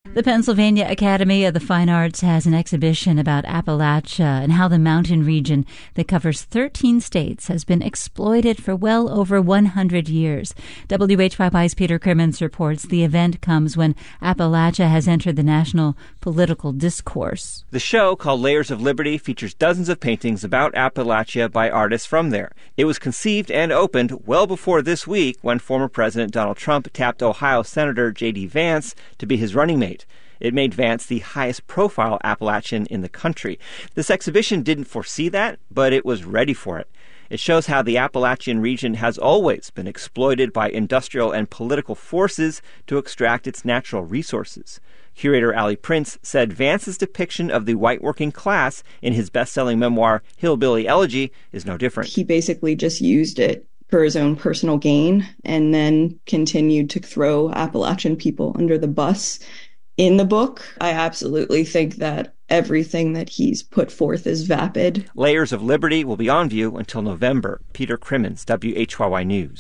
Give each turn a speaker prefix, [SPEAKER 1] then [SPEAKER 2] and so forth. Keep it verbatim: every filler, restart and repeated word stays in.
[SPEAKER 1] The Pennsylvania Academy of the Fine Arts has an exhibition about Appalachia and how the mountain region that covers thirteen states has been exploited for well over one hundred years. W H Y Y's Peter Crimmins reports the event comes when Appalachia has entered the national political discourse.
[SPEAKER 2] The show, called Layers of Liberty, features dozens of paintings about Appalachia by artists from there. It was conceived and opened well before this week when former President Donald Trump tapped Ohio Senator J D Vance to be his running mate. It made Vance the highest-profile Appalachian in the country. This exhibition didn't foresee that, but it was ready for it. It shows how the Appalachian region has always been exploited by industrial and political forces to extract its natural resources. Curator Allie Prince said Vance's depiction of the white working class in his best-selling memoir, Hillbilly Elegy, is no different.
[SPEAKER 3] He basically just used it for his own personal gain and then continued to throw Appalachian people under the bus. In the book, I absolutely think that everything that he's put forth is vapid.
[SPEAKER 2] Layers of Liberty will be on view until November. Peter Crimmins, W H Y Y News.